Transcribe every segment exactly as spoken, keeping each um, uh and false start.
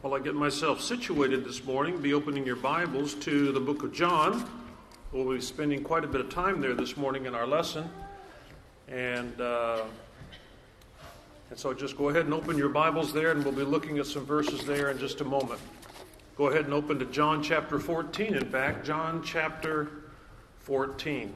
While I get myself situated this morning, be opening your Bibles to the book of John. We'll be spending quite a bit of time there this morning in our lesson. And, uh, and so just go ahead and open your Bibles there, and we'll be looking at some verses there in just a moment. Go ahead and open to John chapter fourteen, in fact, John chapter fourteen.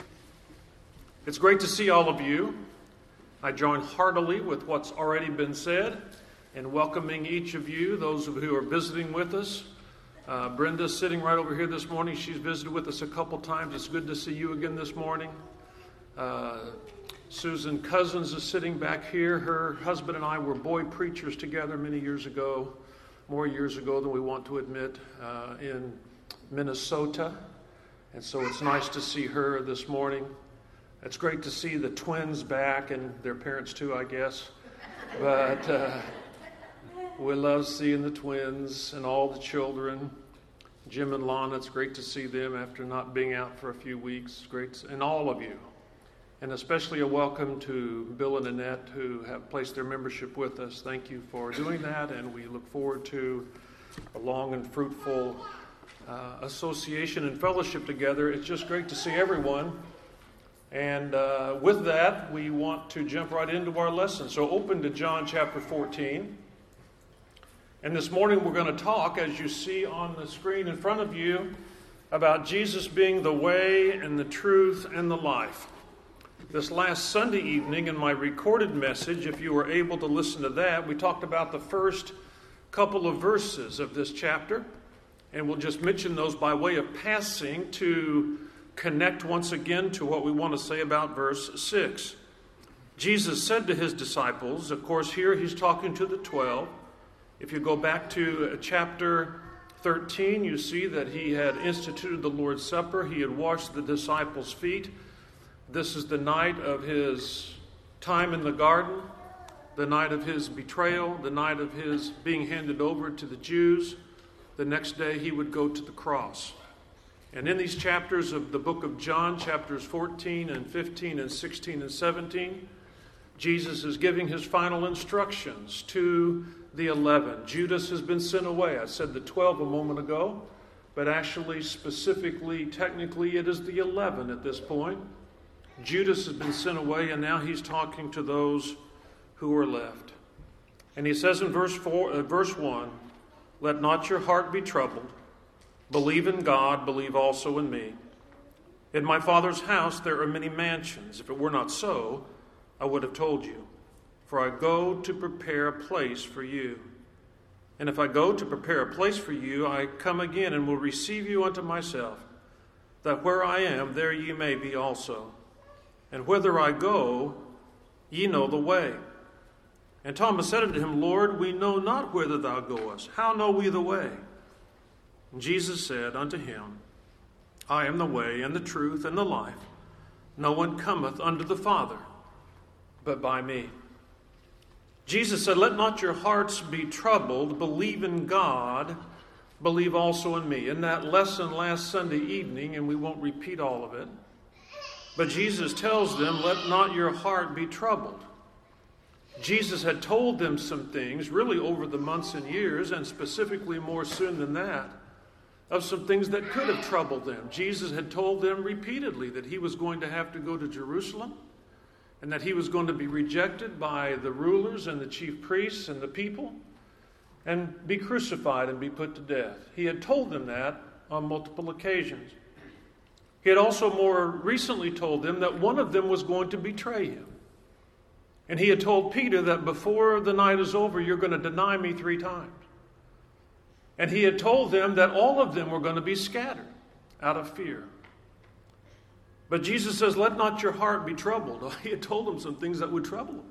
It's great to see all of you. I join heartily with what's already been said in welcoming each of you, those of you who are visiting with us. Uh, Brenda's sitting right over here this morning. She's visited with us a couple times. It's good to see you again this morning. Uh, Susan Cousins is sitting back here. Her husband and I were boy preachers together many years ago, more years ago than we want to admit, uh, in Minnesota. And so it's nice to see her this morning. It's great to see the twins back, and their parents too, I guess. But uh, we love seeing the twins and all the children. Jim and Lana, it's great to see them after not being out for a few weeks. It's great to, and all of you. And especially a welcome to Bill and Annette, who have placed their membership with us. Thank you for doing that, and we look forward to a long and fruitful uh, association and fellowship together. It's just great to see everyone. And uh, with that, we want to jump right into our lesson. So open to John chapter fourteen. And this morning we're going to talk, as you see on the screen in front of you, about Jesus being the way and the truth and the life. This last Sunday evening in my recorded message, if you were able to listen to that, we talked about the first couple of verses of this chapter. And we'll just mention those by way of passing to connect once again to what we want to say about verse six. Jesus said to his disciples, of course here he's talking to the twelve. If you go back to chapter thirteen, you see that he had instituted the Lord's Supper. He had washed the disciples' feet. This is the night of his time in the garden, the night of his betrayal, the night of his being handed over to the Jews. The next day he would go to the cross. And in these chapters of the book of John, chapters fourteen and fifteen and sixteen and seventeen, Jesus is giving his final instructions to the eleven. Judas has been sent away. I said the twelve a moment ago, but actually, specifically, technically, it is the eleven at this point. Judas has been sent away, and now he's talking to those who are left. And he says in verse four, uh, verse one, "Let not your heart be troubled. Believe in God, believe also in me. In my Father's house there are many mansions. If it were not so, I would have told you. For I go to prepare a place for you. And if I go to prepare a place for you, I come again and will receive you unto myself, that where I am, there ye may be also. And whither I go, ye know the way." And Thomas said unto him, "Lord, we know not whither thou goest. How know we the way?" And Jesus said unto him, "I am the way and the truth and the life. No one cometh unto the Father but by me." Jesus said, "Let not your hearts be troubled. Believe in God. Believe also in me." In that lesson last Sunday evening, and we won't repeat all of it, but Jesus tells them, let not your heart be troubled. Jesus had told them some things, really over the months and years, and specifically more soon than that, of some things that could have troubled them. Jesus had told them repeatedly that he was going to have to go to Jerusalem, and that he was going to be rejected by the rulers and the chief priests and the people, and be crucified and be put to death. He had told them that on multiple occasions. He had also more recently told them that one of them was going to betray him. And he had told Peter that before the night is over, you're going to deny me three times. And he had told them that all of them were going to be scattered out of fear. But Jesus says, let not your heart be troubled. He had told them some things that would trouble them.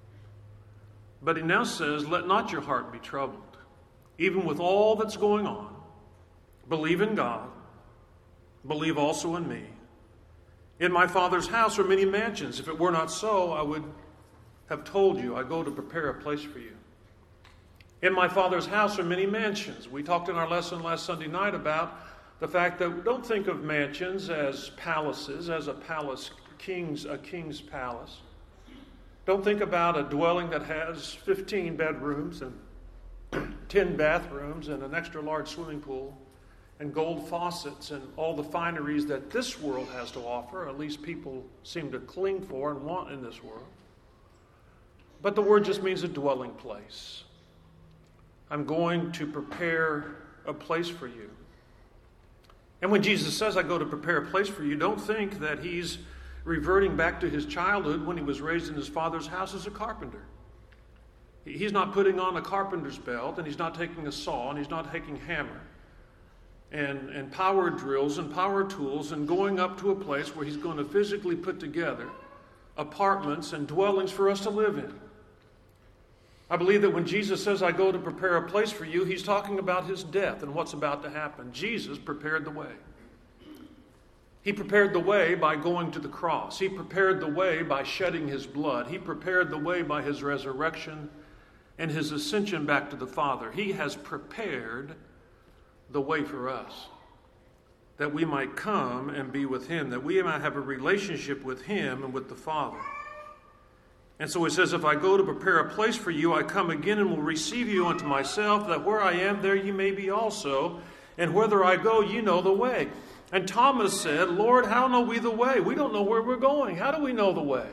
But he now says, let not your heart be troubled. Even with all that's going on, believe in God. Believe also in me. In my Father's house are many mansions. If it were not so, I would have told you, I go to prepare a place for you. In my Father's house are many mansions. We talked in our lesson last Sunday night about the fact that we don't think of mansions as palaces, as a palace, king's, a king's palace. Don't think about a dwelling that has fifteen bedrooms and ten bathrooms and an extra large swimming pool and gold faucets and all the fineries that this world has to offer, at least people seem to cling for and want in this world. But the word just means a dwelling place. I'm going to prepare a place for you. And when Jesus says, I go to prepare a place for you, don't think that he's reverting back to his childhood when he was raised in his father's house as a carpenter. He's not putting on a carpenter's belt, and he's not taking a saw, and he's not taking hammer and, and power drills and power tools and going up to a place where he's going to physically put together apartments and dwellings for us to live in. I believe that when Jesus says, I go to prepare a place for you, he's talking about his death and what's about to happen. Jesus prepared the way. He prepared the way by going to the cross. He prepared the way by shedding his blood. He prepared the way by his resurrection and his ascension back to the Father. He has prepared the way for us, that we might come and be with him, that we might have a relationship with him and with the Father. And so he says, if I go to prepare a place for you, I come again and will receive you unto myself, that where I am, there you may be also. And whither I go, you know the way. And Thomas said, Lord, how know we the way? We don't know where we're going. How do we know the way?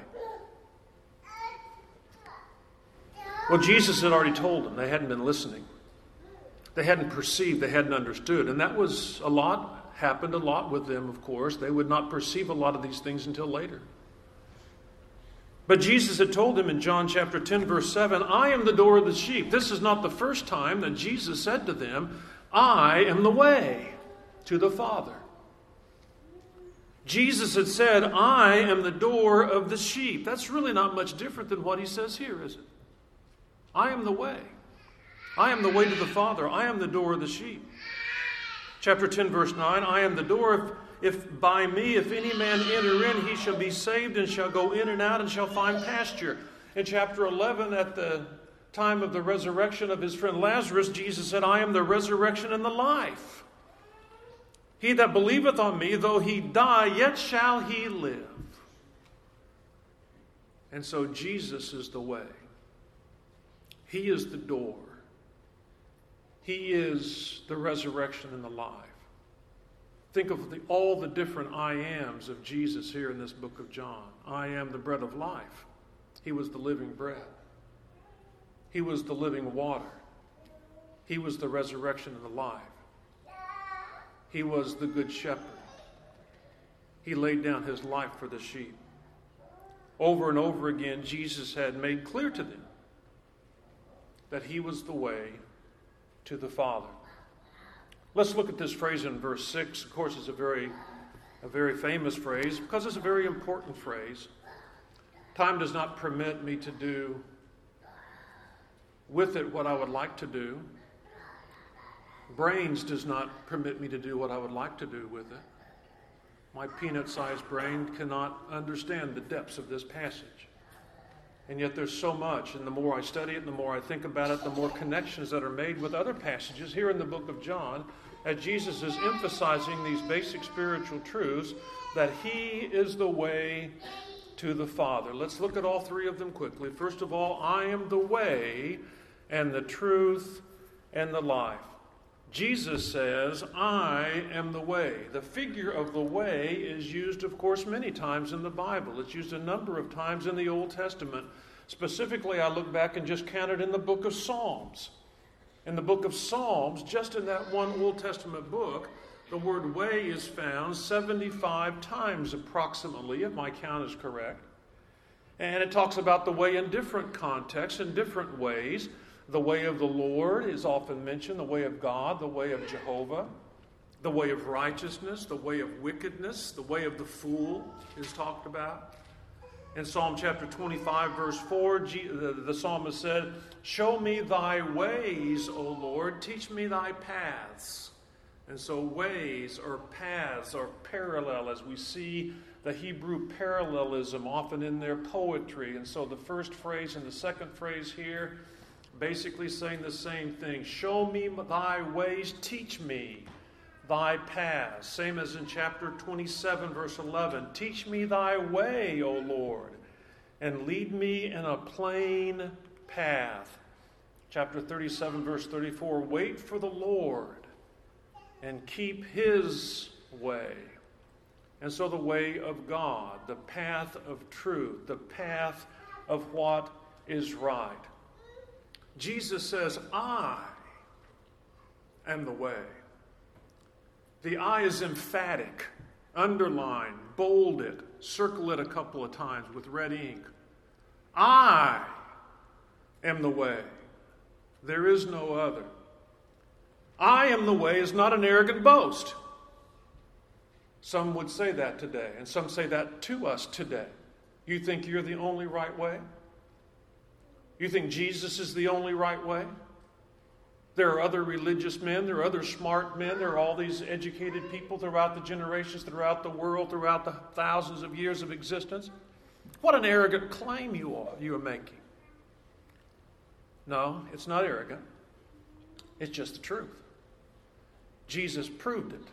Well, Jesus had already told them. They hadn't been listening. They hadn't perceived. They hadn't understood. And that was a lot, happened a lot with them, of course. They would not perceive a lot of these things until later. But Jesus had told them in John chapter ten, verse seven, I am the door of the sheep. This is not the first time that Jesus said to them, I am the way to the Father. Jesus had said, I am the door of the sheep. That's really not much different than what he says here, is it? I am the way. I am the way to the Father. I am the door of the sheep. Chapter ten, verse nine, I am the door. If, if by me, if any man enter in, he shall be saved and shall go in and out and shall find pasture. In chapter eleven, at the time of the resurrection of his friend Lazarus, Jesus said, I am the resurrection and the life. He that believeth on me, though he die, yet shall he live. And so Jesus is the way. He is the door. He is the resurrection and the life. Think of the, all the different I ams of Jesus here in this book of John. I am the bread of life. He was the living bread. He was the living water. He was the resurrection and the life. He was the good shepherd. He laid down his life for the sheep. Over and over again, Jesus had made clear to them that he was the way to the Father. Let's look at this phrase in verse six. Of course, it's a very, a very famous phrase because it's a very important phrase. Time does not permit me to do with it what I would like to do. Brains does not permit me to do what I would like to do with it. My peanut-sized brain cannot understand the depths of this passage. And yet there's so much, and the more I study it, the more I think about it, the more connections that are made with other passages here in the book of John, as Jesus is emphasizing these basic spiritual truths, that he is the way to the Father. Let's look at all three of them quickly. First of all, I am the way and the truth and the life. Jesus says, I am the way. The figure of the way is used, of course, many times in the Bible. It's used a number of times in the Old Testament. Specifically, I look back and just counted in the book of Psalms. In the book of Psalms, just in that one Old Testament book, the word way is found seventy-five times approximately, if my count is correct. And it talks about the way in different contexts, in different ways. The way of the Lord is often mentioned, the way of God, the way of Jehovah, the way of righteousness, the way of wickedness, the way of the fool is talked about. In Psalm chapter twenty-five, verse four, the psalmist said, show me thy ways, O Lord, teach me thy paths. And so ways or paths are parallel, as we see the Hebrew parallelism often in their poetry. And so the first phrase and the second phrase here basically saying the same thing. Show me thy ways, teach me thy paths. Same as in chapter twenty-seven, verse eleven. Teach me thy way, O Lord, and lead me in a plain path. chapter thirty-seven, verse thirty-four, wait for the Lord and keep his way. And so the way of God, the path of truth, the path of what is right. Jesus says, I am the way. The I is emphatic. Underline, bold it, circle it a couple of times with red ink. I am the way. There is no other. I am the way is not an arrogant boast. Some would say that today, and some say that to us today. You think you're the only right way? You think Jesus is the only right way? There are other religious men, there are other smart men, there are all these educated people throughout the generations, throughout the world, throughout the thousands of years of existence. What an arrogant claim you are, you are making. No, it's not arrogant. It's just the truth. Jesus proved it.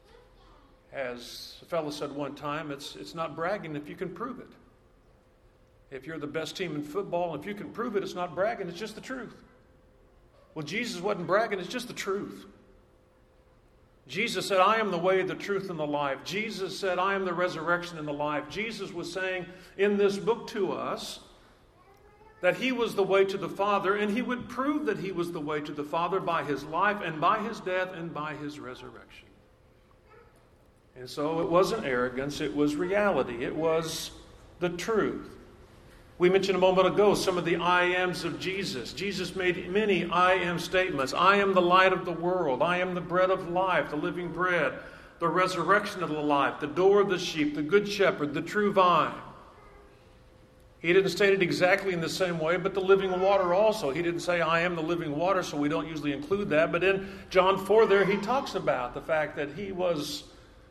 As a fellow said one time, it's, it's not bragging if you can prove it. If you're the best team in football, if you can prove it, it's not bragging, it's just the truth. Well, Jesus wasn't bragging, it's just the truth. Jesus said, I am the way, the truth, and the life. Jesus said, I am the resurrection and the life. Jesus was saying in this book to us that he was the way to the Father, and he would prove that he was the way to the Father by his life and by his death and by his resurrection. And so it wasn't arrogance, it was reality. It was the truth. We mentioned a moment ago some of the I ams of Jesus. Jesus made many I am statements. I am the light of the world. I am the bread of life, the living bread, the resurrection of the life, the door of the sheep, the good shepherd, the true vine. He didn't state it exactly in the same way, but the living water also. He didn't say, I am the living water, so we don't usually include that. But in John four there, he talks about the fact that he was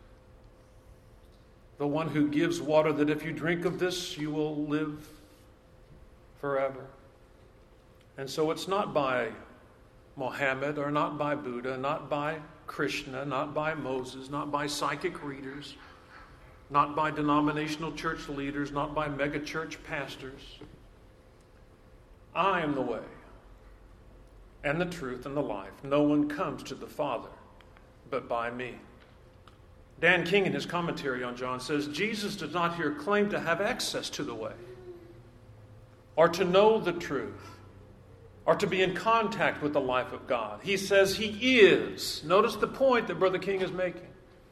the one who gives water, that if you drink of this, you will live forever. And so it's not by Mohammed or not by Buddha, not by Krishna, not by Moses, not by psychic readers, not by denominational church leaders, not by megachurch pastors. I am the way and the truth and the life. No one comes to the Father but by me. Dan King, in his commentary on John, says, Jesus does not here claim to have access to the way, or to know the truth, or to be in contact with the life of God. He says he is. Notice the point that Brother King is making.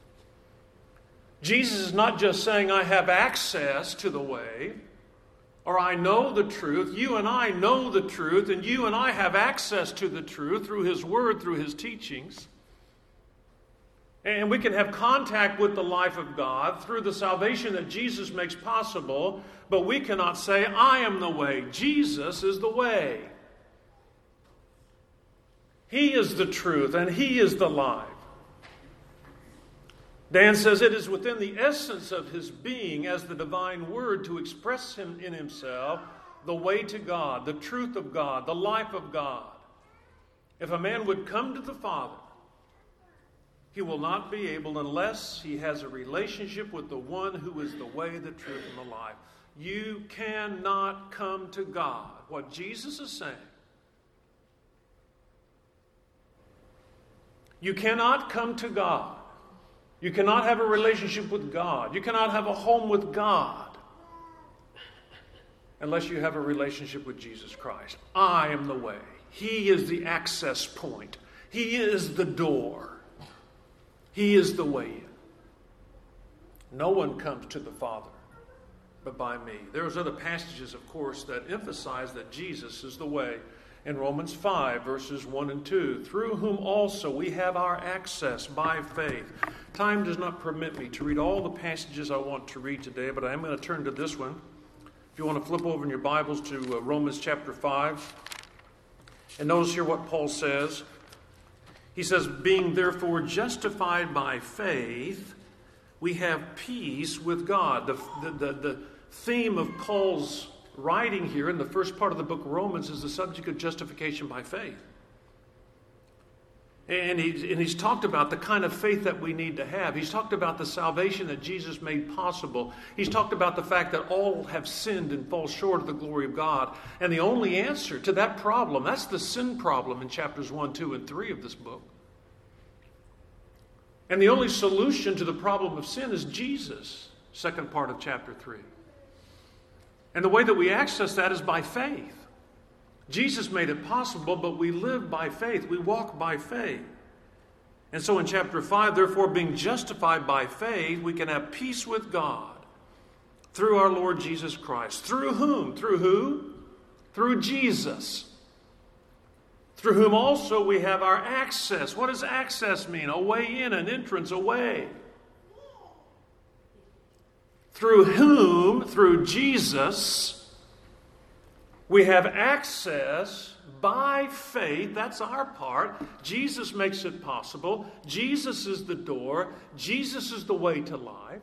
Jesus is not just saying, I have access to the way, or I know the truth. You and I know the truth, and you and I have access to the truth through his word, through his teachings. And we can have contact with the life of God through the salvation that Jesus makes possible, but we cannot say, I am the way. Jesus is the way. He is the truth, and he is the life. Dan says it is within the essence of his being as the divine word to express him in himself, the way to God, the truth of God, the life of God. If a man would come to the Father, he will not be able unless he has a relationship with the one who is the way, the truth, and the life. You cannot come to God. What Jesus is saying, you cannot come to God. You cannot have a relationship with God. You cannot have a home with God unless you have a relationship with Jesus Christ. I am the way. He is the access point. He is the door. He is the way in. No one comes to the Father but by me. There's other passages, of course, that emphasize that Jesus is the way. In Romans five, verses one and two, through whom also we have our access by faith. Time does not permit me to read all the passages I want to read today, but I am going to turn to this one. If you want to flip over in your Bibles to uh, Romans chapter five, and notice here what Paul says. He says, being therefore justified by faith, we have peace with God. The, the, the, the theme of Paul's writing here in the first part of the book of Romans is the subject of justification by faith. And he's, and he's talked about the kind of faith that we need to have. He's talked about the salvation that Jesus made possible. He's talked about the fact that all have sinned and fall short of the glory of God. And the only answer to that problem, that's the sin problem in chapters one, two, and three of this book. And the only solution to the problem of sin is Jesus, second part of chapter three. And the way that we access that is by faith. Jesus made it possible, but we live by faith. We walk by faith. And so in chapter five, therefore, being justified by faith, we can have peace with God through our Lord Jesus Christ. Through whom? Through who? Through Jesus. Through whom also we have our access. What does access mean? A way in, an entrance, a way. Through whom, through Jesus, we have access by faith. That's our part. Jesus makes it possible. Jesus is the door. Jesus is the way to life.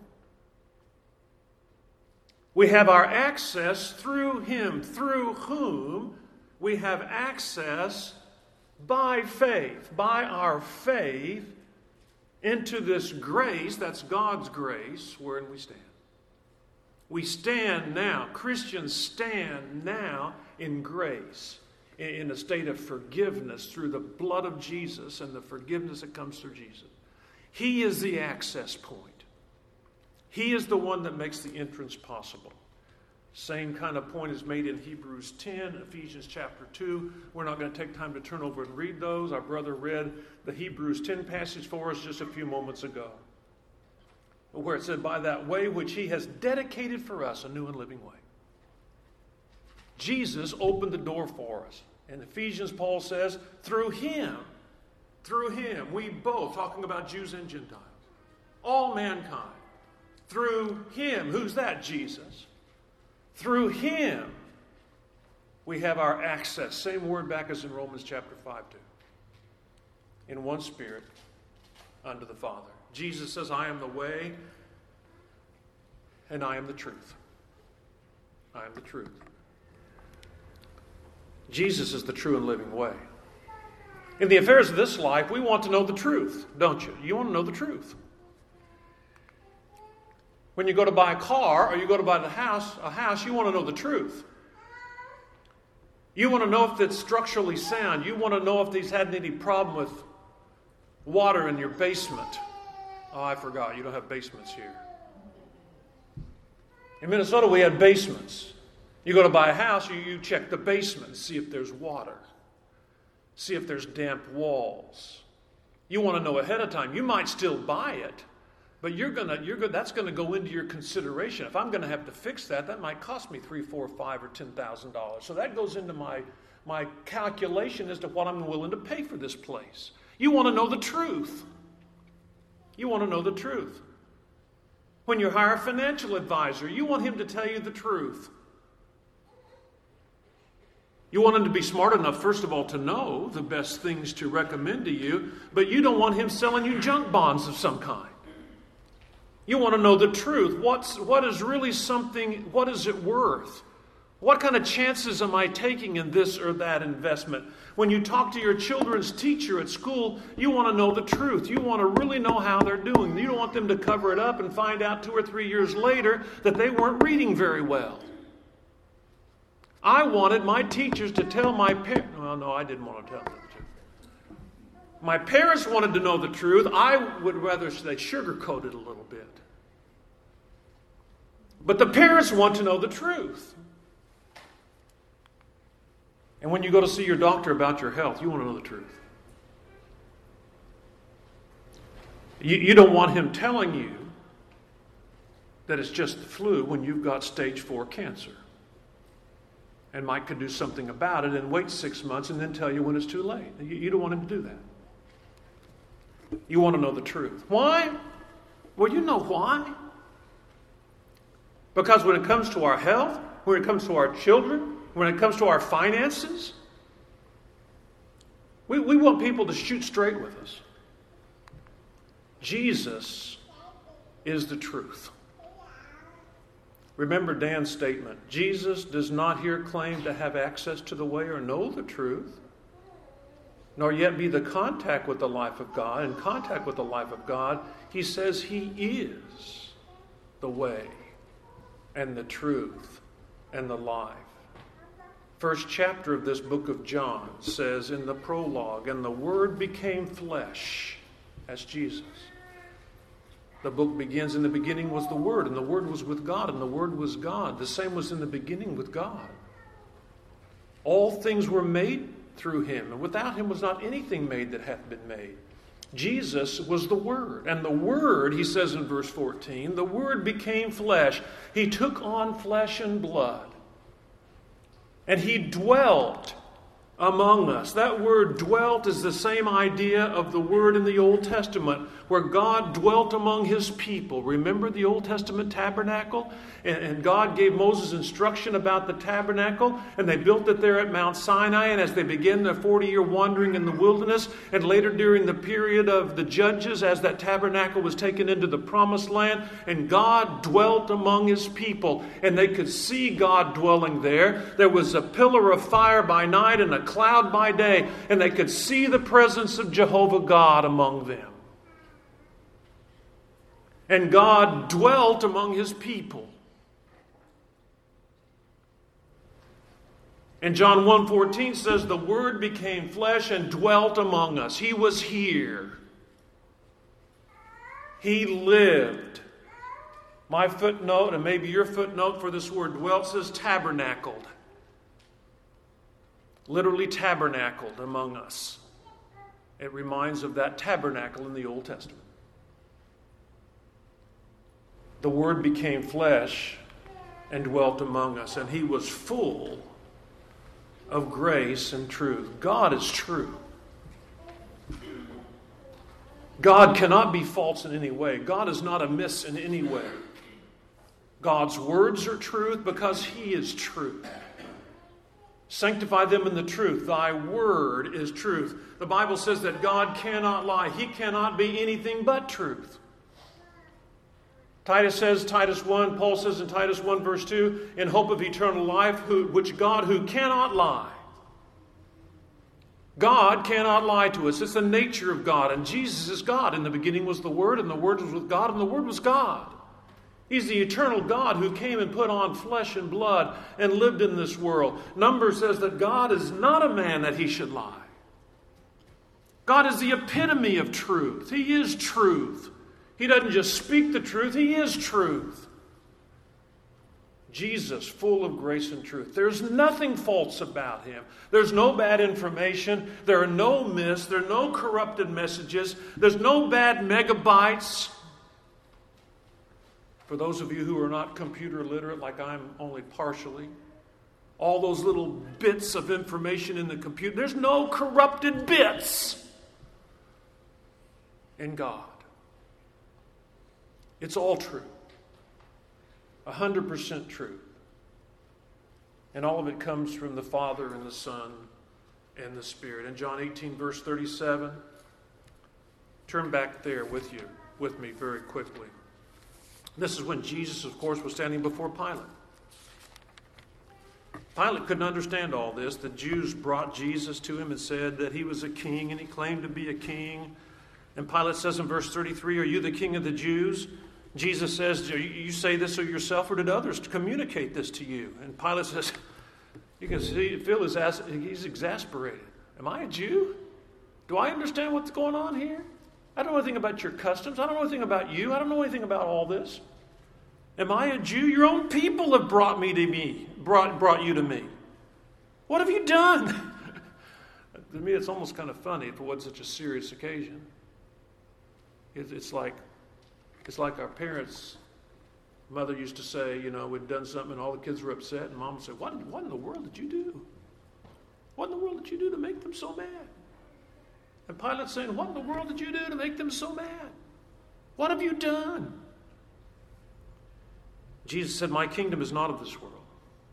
We have our access through Him, through whom we have access by faith, by our faith, into this grace, that's God's grace, wherein we stand. We stand now, Christians stand now in grace, in a state of forgiveness through the blood of Jesus and the forgiveness that comes through Jesus. He is the access point. He is the one that makes the entrance possible. Same kind of point is made in Hebrews ten, Ephesians chapter two. We're not going to take time to turn over and read those. Our brother read the Hebrews ten passage for us just a few moments ago, where it said, by that way which He has dedicated for us, a new and living way. Jesus opened the door for us. In Ephesians, Paul says, through Him, through Him, we both, talking about Jews and Gentiles, all mankind, through Him, who's that? Jesus. Through Him, we have our access. Same word back as in Romans chapter five, too. In one Spirit, unto the Father. Jesus says, I am the way, and I am the truth. I am the truth. Jesus is the true and living way. In the affairs of this life, we want to know the truth, don't you? You want to know the truth. When you go to buy a car or you go to buy the house, a house, you want to know the truth. You want to know if it's structurally sound. You want to know if they've had any problem with water in your basement. Oh, I forgot. You don't have basements here. In Minnesota, we had basements. You go to buy a house, you, you check the basement, see if there's water. See if there's damp walls. You want to know ahead of time. You might still buy it, but you're gonna, you're gonna, that's going to go into your consideration. If I'm going to have to fix that, that might cost me three, four, five, or ten thousand dollars. So that goes into my my calculation as to what I'm willing to pay for this place. You want to know the truth. You want to know the truth. When you hire a financial advisor, you want him to tell you the truth. You want him to be smart enough, first of all, to know the best things to recommend to you, but you don't want him selling you junk bonds of some kind. You want to know the truth. What's, what is really something, what is it worth? What kind of chances am I taking in this or that investment? When you talk to your children's teacher at school, you want to know the truth. You want to really know how they're doing. You don't want them to cover it up and find out two or three years later that they weren't reading very well. I wanted my teachers to tell my parents, well, no, I didn't want to tell them the truth. My parents wanted to know the truth. I would rather they sugarcoat it a little bit. But the parents want to know the truth. And when you go to see your doctor about your health, you want to know the truth. You, you don't want him telling you that it's just the flu when you've got stage four cancer. And Mike could do something about it and wait six months and then tell you when it's too late. You, you don't want him to do that. You want to know the truth. Why? Well, you know why. Because when it comes to our health, when it comes to our children, when it comes to our finances, we, we want people to shoot straight with us. Jesus is the truth. Remember Dan's statement. Jesus does not here claim to have access to the way or know the truth. nor yet be the contact with the life of God. In contact with the life of God, he says he is the way and the truth and the life. First chapter of this book of John says in the prologue, and the Word became flesh. That's Jesus. The book begins, in the beginning was the Word, and the Word was with God, and the Word was God. The same was in the beginning with God. All things were made through him, and without him was not anything made that hath been made. Jesus was the Word, and the Word, he says in verse fourteen, the Word became flesh. He took on flesh and blood. And he dwelt among us. That word dwelt is the same idea of the word in the Old Testament, where God dwelt among his people. Remember the Old Testament tabernacle? And, and God gave Moses instruction about the tabernacle, and they built it there at Mount Sinai. And as they began their forty-year wandering in the wilderness, and later during the period of the Judges, as that tabernacle was taken into the promised land, and God dwelt among his people, and they could see God dwelling there. There was a pillar of fire by night and a cloud by day, and they could see the presence of Jehovah God among them. And God dwelt among his people. And John one fourteen says, the Word became flesh and dwelt among us. He was here. He lived. My footnote, and maybe your footnote for this word dwelt, says tabernacled. Literally tabernacled among us. It reminds of that tabernacle in the Old Testament. The Word became flesh and dwelt among us, and he was full of grace and truth. God is true. God cannot be false in any way. God is not amiss in any way. God's words are truth because he is truth. Sanctify them in the truth. Thy word is truth. The Bible says that God cannot lie. He cannot be anything but truth. Titus says, Titus one, Paul says in Titus one verse two, in hope of eternal life, who, which God who cannot lie. God cannot lie to us. It's the nature of God. And Jesus is God. In the beginning was the Word, and the Word was with God, and the Word was God. He's the eternal God who came and put on flesh and blood and lived in this world. Numbers says that God is not a man that he should lie. God is the epitome of truth. He is truth. He doesn't just speak the truth, he is truth. Jesus, full of grace and truth. There's nothing false about him. There's no bad information. There are no myths. There are no corrupted messages. There's no bad megabytes. For those of you who are not computer literate, like I'm only partially, all those little bits of information in the computer, there's no corrupted bits in God. It's all true. A hundred percent true. And all of it comes from the Father and the Son and the Spirit. In John eighteen, verse thirty-seven, turn back there with you, with me very quickly. This is when Jesus, of course, was standing before Pilate. Pilate couldn't understand all this. The Jews brought Jesus to him and said that he was a king, and he claimed to be a king. And Pilate says in verse thirty-three, are you the king of the Jews? Jesus says, do you say this of yourself, or did others communicate this to you? And Pilate says, you can see, feel his ass, he's exasperated. Am I a Jew? Do I understand what's going on here? I don't know anything about your customs. I don't know anything about you. I don't know anything about all this. Am I a Jew? Your own people have brought me to me, brought, brought you to me. What have you done? To me, it's almost kind of funny for what's such a serious occasion. It, it's like, it's like our parents' mother used to say, you know, we'd done something and all the kids were upset, and mom would say, what, what in the world did you do? What in the world did you do to make them so mad? And Pilate's saying, what in the world did you do to make them so mad? What have you done? Jesus said, my kingdom is not of this world.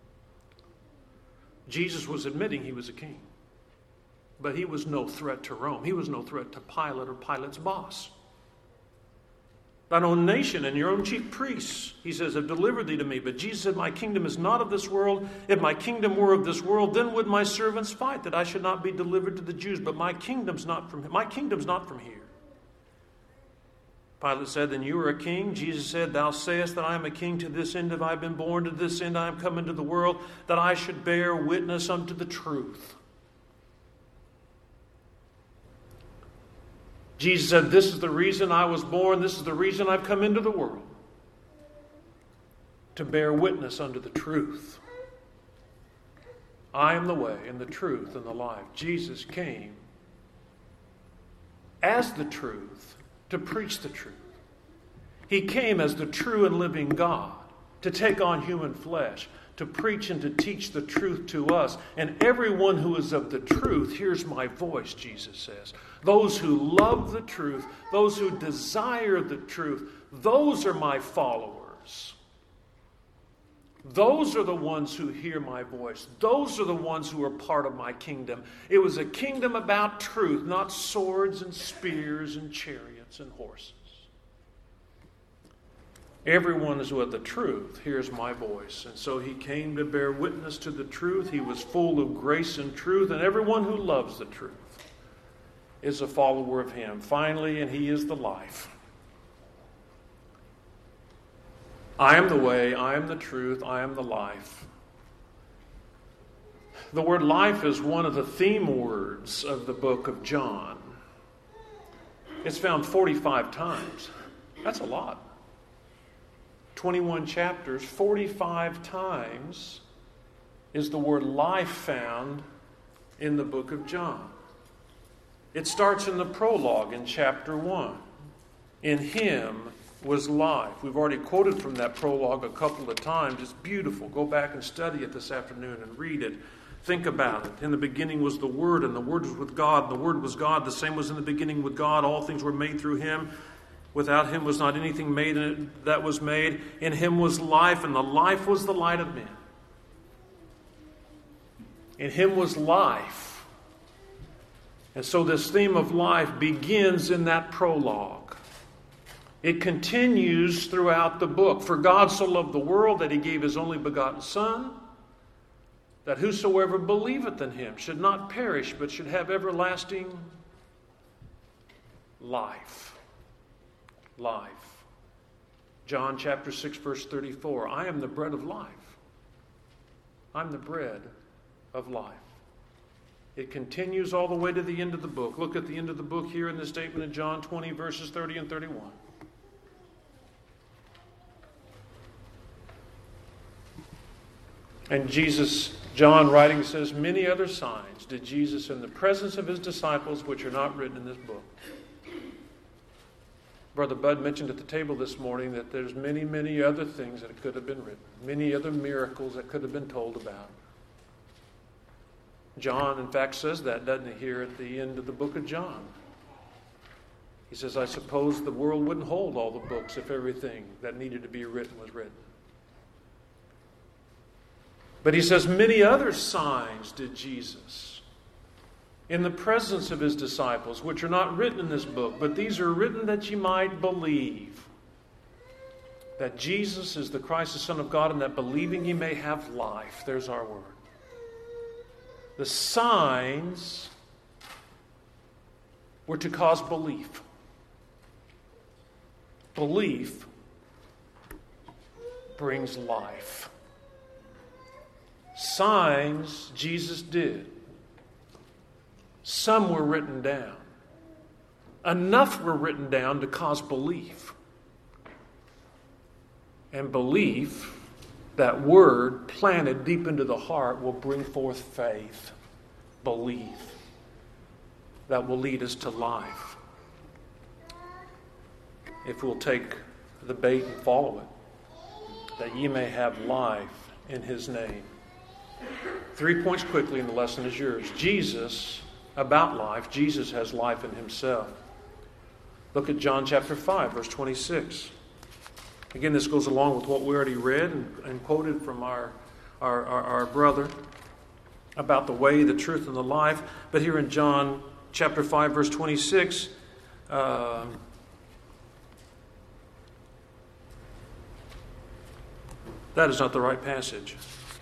Jesus was admitting he was a king. But he was no threat to Rome. He was no threat to Pilate or Pilate's boss. Thine own nation and your own chief priests, he says, have delivered thee to me. But Jesus said, my kingdom is not of this world. If my kingdom were of this world, then would my servants fight, that I should not be delivered to the Jews. But my kingdom's not from my kingdom's not from here. Pilate said, then you are a king. Jesus said, thou sayest that I am a king. To this end have I been born. To this end I am come into the world, that I should bear witness unto the truth. Jesus said, this is the reason I was born. This is the reason I've come into the world. To bear witness unto the truth. I am the way and the truth and the life. Jesus came as the truth to preach the truth. He came as the true and living God to take on human flesh, to preach and to teach the truth to us. And everyone who is of the truth hears my voice, Jesus says. Those who love the truth, those who desire the truth, those are my followers. Those are the ones who hear my voice. Those are the ones who are part of my kingdom. It was a kingdom about truth, not swords and spears and chariots and horses. Everyone who is of the truth hears my voice. And so he came to bear witness to the truth. He was full of grace and truth. And everyone who loves the truth is a follower of him. Finally, and he is the life. I am the way, I am the truth, I am the life. The word life is one of the theme words of the book of John. It's found forty-five times. That's a lot. twenty-one chapters, forty-five times is the word life found in the book of John. It starts in the prologue in chapter one. In him was life. We've already quoted from that prologue a couple of times. It's beautiful. Go back and study it this afternoon and read it. Think about it. In the beginning was the Word, and the Word was with God, and the Word was God. The same was in the beginning with God. All things were made through him. Without him was not anything made that was made. In him was life, and the life was the light of men. In him was life. And so this theme of life begins in that prologue. It continues throughout the book. For God so loved the world that he gave his only begotten Son, that whosoever believeth in him should not perish, but should have everlasting life. Life. John chapter six, verse thirty-four. I am the bread of life. I'm the bread of life. It continues all the way to the end of the book. Look at the end of the book here in the statement in John twenty, verses thirty and thirty-one. And Jesus, John writing, says, many other signs did Jesus in the presence of his disciples, which are not written in this book. Brother Bud mentioned at the table this morning that there's many, many other things that could have been written. Many other miracles that could have been told about. John, in fact, says that, doesn't he, here at the end of the book of John. He says, I suppose the world wouldn't hold all the books if everything that needed to be written was written. But he says, many other signs did Jesus in the presence of his disciples, which are not written in this book, but these are written that ye might believe that Jesus is the Christ, the Son of God, and that believing ye may have life. There's our word. The signs were to cause belief. Belief brings life. Signs Jesus did. Some were written down. Enough were written down to cause belief. And belief, that word planted deep into the heart, will bring forth faith. Belief. That will lead us to life. If we'll take the bait and follow it. That ye may have life in his name. Three points quickly, and the lesson is yours. Jesus, about life, Jesus has life in himself. Look at John chapter five, verse twenty-six. Again, this goes along with what we already read and, and quoted from our, our, our, our brother about the way, the truth, and the life. But here in John chapter five, verse twenty-six, uh, That is not the right passage.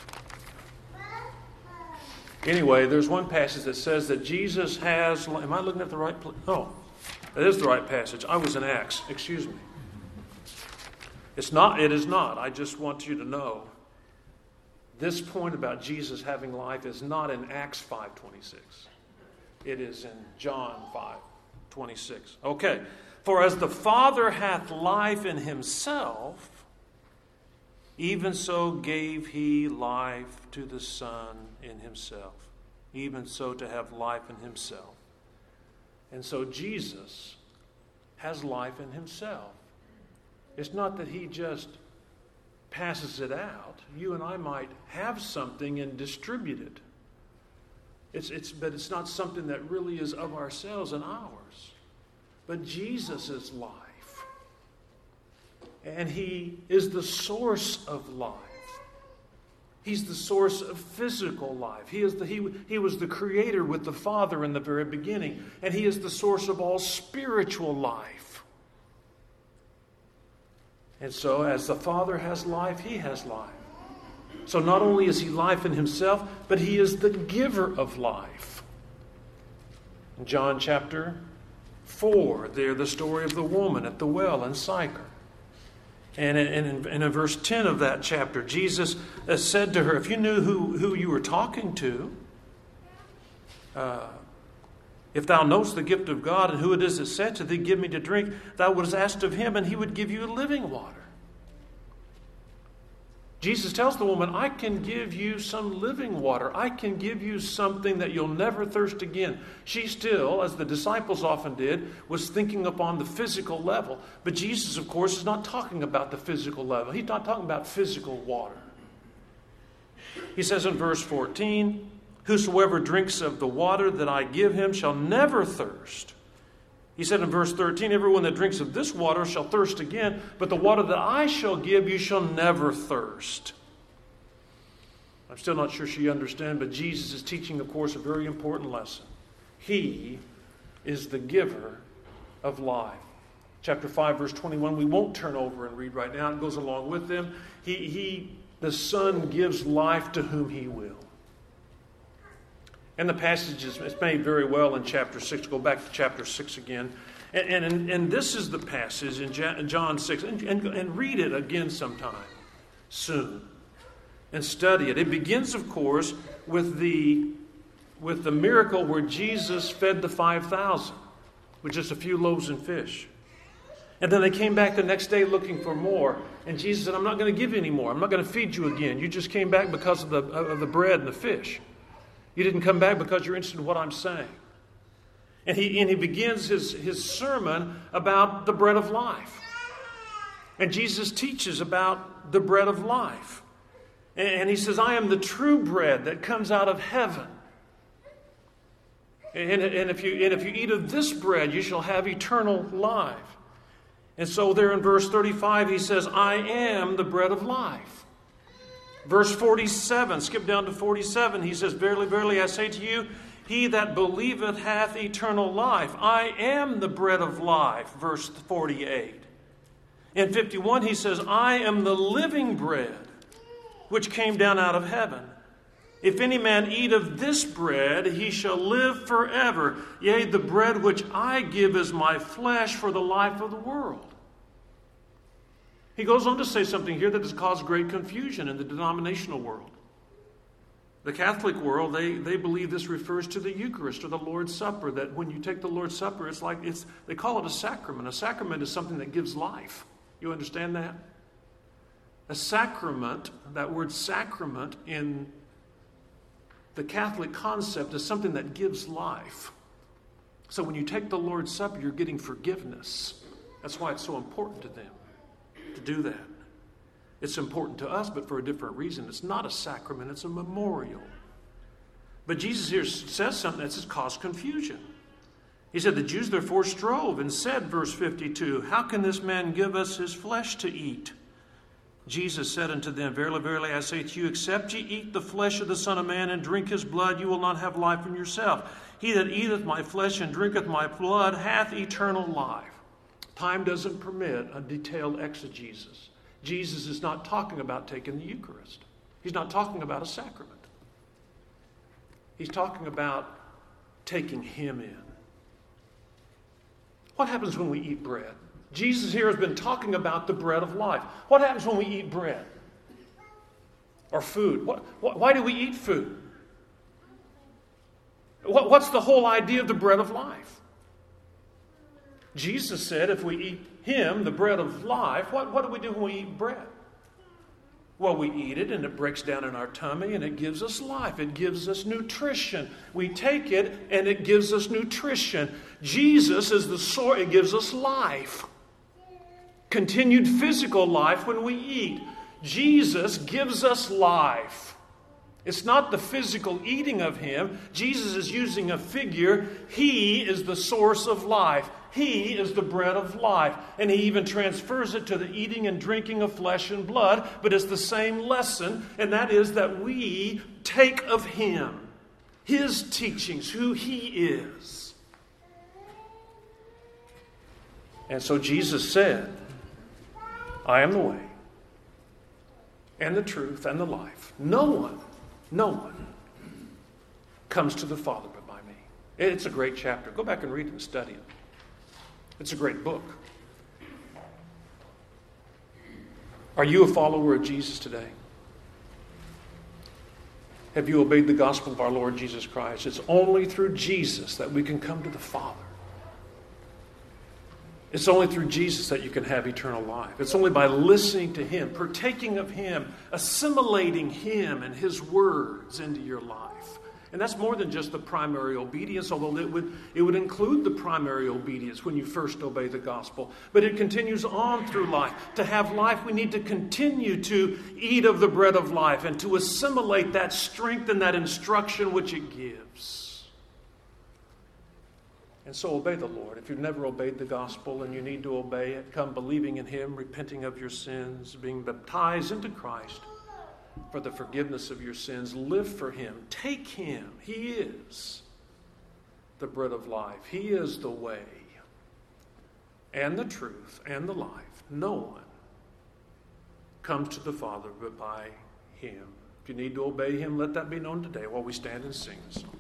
Anyway, there's one passage that says that Jesus has... Am I looking at the right place? Oh, that is the right passage. I was in Acts. Excuse me. It's not. It is not. I just want you to know this point about Jesus having life is not in Acts five twenty-six. It is in John five twenty-six. Okay. For as the Father hath life in himself, even so gave he life to the Son in himself. Even so to have life in himself. And so Jesus has life in himself. It's not that he just passes it out. You and I might have something and distribute it. It's, it's, but it's not something that really is of ourselves and ours. But Jesus is life. And he is the source of life. He's the source of physical life. He, is the, he, he was the creator with the Father in the very beginning. And he is the source of all spiritual life. And so as the Father has life, he has life. So not only is he life in himself, but he is the giver of life. In John chapter four, there the story of the woman at the well in Sychar. And in, in, in verse ten of that chapter, Jesus said to her, if you knew who, who you were talking to, uh, if thou knowest the gift of God and who it is that said to thee, give me to drink, thou wouldst asked of him and he would give you living water. Jesus tells the woman, I can give you some living water. I can give you something that you'll never thirst again. She still, as the disciples often did, was thinking upon the physical level. But Jesus, of course, is not talking about the physical level. He's not talking about physical water. He says in verse fourteen, whosoever drinks of the water that I give him shall never thirst. He said in verse thirteen, everyone that drinks of this water shall thirst again, but the water that I shall give you shall never thirst. I'm still not sure she understands, but Jesus is teaching, of course, a very important lesson. He is the giver of life. Chapter five, verse twenty-one, we won't turn over and read right now. It goes along with them. He, he, the Son gives life to whom he will. And the passage is made very well in chapter six. Go back to chapter six again. And, and, and this is the passage in John six. And, and, and read it again sometime soon. And study it. It begins, of course, with the, with the miracle where Jesus fed the five thousand with just a few loaves and fish. And then they came back the next day looking for more. And Jesus said, I'm not going to give you any more. I'm not going to feed you again. You just came back because of the, of the bread and the fish. You didn't come back because you're interested in what I'm saying. And he, and he begins his, his sermon about the bread of life. And Jesus teaches about the bread of life. And, and he says, I am the true bread that comes out of heaven. And, and, if you, and if you eat of this bread, you shall have eternal life. And so there in verse thirty-five, he says, I am the bread of life. Verse forty-seven, skip down to forty-seven, he says, verily, verily, I say to you, he that believeth hath eternal life. I am the bread of life, verse forty-eight. In fifty-one, he says, I am the living bread, which came down out of heaven. If any man eat of this bread, he shall live forever. Yea, the bread which I give is my flesh for the life of the world. He goes on to say something here that has caused great confusion in the denominational world. The Catholic world, they, they believe this refers to the Eucharist or the Lord's Supper, that when you take the Lord's Supper, it's like, it's they call it a sacrament. A sacrament is something that gives life. You understand that? A sacrament, that word sacrament in the Catholic concept is something that gives life. So when you take the Lord's Supper, you're getting forgiveness. That's why it's so important to them to do that. It's important to us, but for a different reason. It's not a sacrament, it's a memorial. But Jesus here says something that's caused confusion. He said, the Jews therefore strove and said, verse fifty-two, how can this man give us his flesh to eat? Jesus said unto them, verily, verily, I say to you, except ye eat the flesh of the Son of Man and drink his blood, you will not have life in yourself. He that eateth my flesh and drinketh my blood hath eternal life. Time doesn't permit a detailed exegesis. Jesus is not talking about taking the Eucharist. He's not talking about a sacrament. He's talking about taking him in. What happens when we eat bread? Jesus here has been talking about the bread of life. What happens when we eat bread? Or food? What, what, why do we eat food? What, what's the whole idea of the bread of life? Jesus said if we eat him, the bread of life, what, what do we do when we eat bread? Well, we eat it and it breaks down in our tummy and it gives us life. It gives us nutrition. We take it and it gives us nutrition. Jesus is the source. It gives us life. Continued physical life when we eat. Jesus gives us life. It's not the physical eating of him. Jesus is using a figure. He is the source of life. He is the bread of life. And he even transfers it to the eating and drinking of flesh and blood. But it's the same lesson, and that is that we take of him, his teachings, who he is. And so Jesus said, I am the way and the truth and the life. No one, no one comes to the Father but by me. It's a great chapter. Go back and read it and study it. It's a great book. Are you a follower of Jesus today? Have you obeyed the gospel of our Lord Jesus Christ? It's only through Jesus that we can come to the Father. It's only through Jesus that you can have eternal life. It's only by listening to him, partaking of him, assimilating him and his words into your life. And that's more than just the primary obedience, although it would, it would include the primary obedience when you first obey the gospel. But it continues on through life. To have life, we need to continue to eat of the bread of life and to assimilate that strength and that instruction which it gives. And so obey the Lord. If you've never obeyed the gospel and you need to obey it, come believing in him, repenting of your sins, being baptized into Christ for the forgiveness of your sins. Live for him. Take him. He is the bread of life. He is the way and the truth and the life. No one comes to the Father but by him. If you need to obey him, let that be known today while we stand and sing this song.